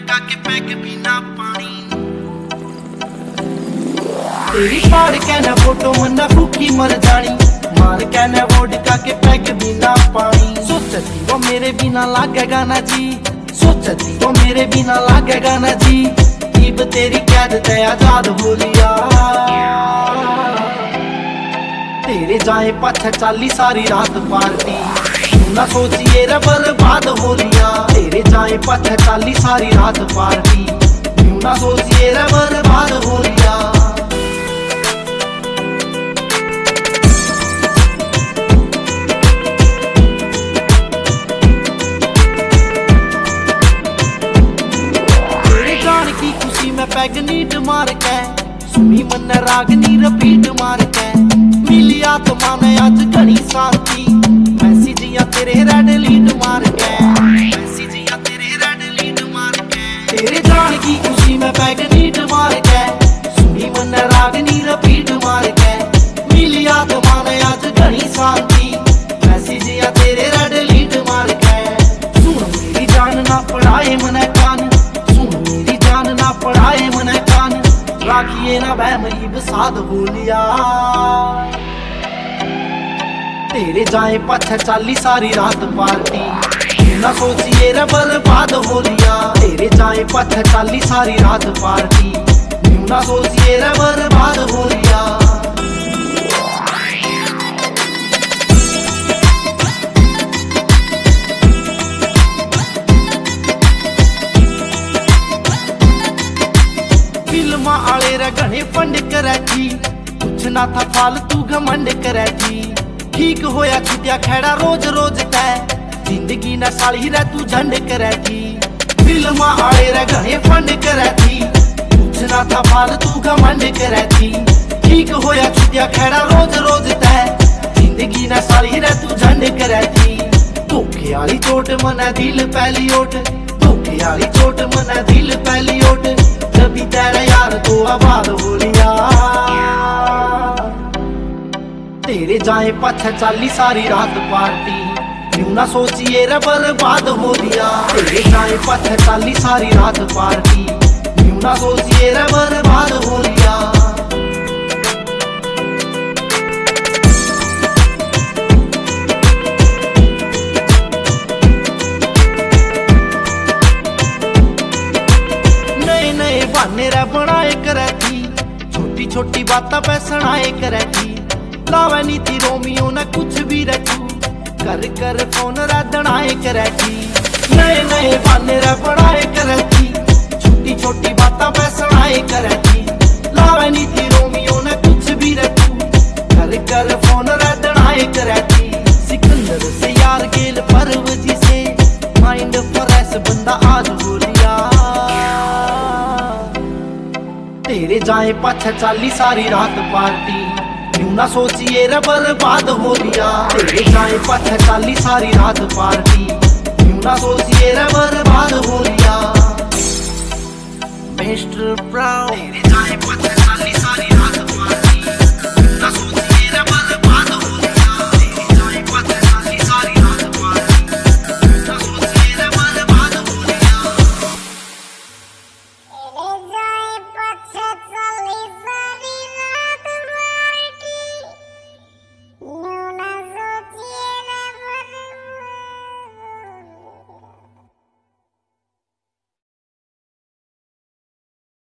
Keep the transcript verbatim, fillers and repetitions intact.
Vodka के pack बिना पानी। तेरी फाड़ के न फोटो मन्ना भूखी मर जानी, मार के न वोडका के पैक बिना पानी। सोचती वो मेरे बिना लागेगा ना जी, सोचती वो मेरे बिना लागेगा ना जी। इब तेरी कैद ते आजाद हो लिया, तेरे जाए पाछे चाली सारी रात पार्टी। ना सोचिए रे बर्बाद हो लिया, तेरे जाए पाछे चाली सारी रात पार्टी। ना सोचिए रे बर्बाद हो लिया। तेरे जान की खुशी में पैग नीट मार के, सुनी मन रागनी रिपीट मार के। मिली आत्मा में आज घनी शांति, मैसेजिया तेरे रेड लीड मार के, मैसेजिया तेरे रेड लीड मार के। तेरे जान की खुशी में पैग नीट मार के, सुनी मन रागनी रिपीट मार के। मिली आत्मा में आज घनी शांति, मैसेजिया तेरे रेड लीड मार के। सुन मेरी जान ना पढ़ाए मने कान, सुन मेरी जान ना पढ़ाए मने कान। राखिए ना बहम इब साध हो लिया, तेरे जाए पाछे चाली सारी रात पार्टी। ना सोचिए रे बर्बाद हो लिया, तेरे जाए पाछे चाली सारी रात पार्टी। ना सोचिए रे बर्बाद हो लिया। फिल्मा आले रे घने फंड करे थी, कुछ ना था फालतू घमंड करे थी। ठीक होया छुटिया खेड़ा रोज रोज तय, जिंदगी न साली रे तू झंड करे थी। फिल्मा आले रे घने फंड करे थी, कुछ ना था फालतू घमंड करे थी। ठीक होया छुटिया खेड़ा रोज रोज तय, जिंदगी न साली रे तू झंड करे थी। धोखे वाली चोट मने दिल पहली ओट, धोखे वाली चोट मने दिल पहली ओट। जब तेरा यार तो आबाद हो लिया, तेरे जाए पाछे चाली सारी रात पार्टी। यूं ना सोचिए रे बर्बाद हो लिया, तेरे जाए पाछे चाली सारी रात पार्टी। यूं ना सोचिए रे बर्बाद हो लिया। नए नए बहाने रे बनाए करे थी, छोटी छोटी बातें पे सुनाए करे थी। लावे नी थी रोमियो ने कुछ भी रखू, कर कर फोन रदनाए करे थी। नए नए बहाने रे बनाए करे थी, छोटी छोटी बातें पे सुनाए करे थी। लावे नी थी रोमियो ने कुछ भी रखू, कर कर फोन रदनाए करे थी। सिकंदर से यार गेल परवजी से, माइंड फ्रेश बंदा आज हो लिया। तेरे जाए पाछे चाली सारी रात पार्टी। यूं ना सोचिए रे बर्बाद हो लिया, तेरे जाए पाछे चाली सारी रात पार्टी। यूं ना सोचिए रे बर्बाद हो लिया। मिस्टर ब्राउन तेरे जाए पाछे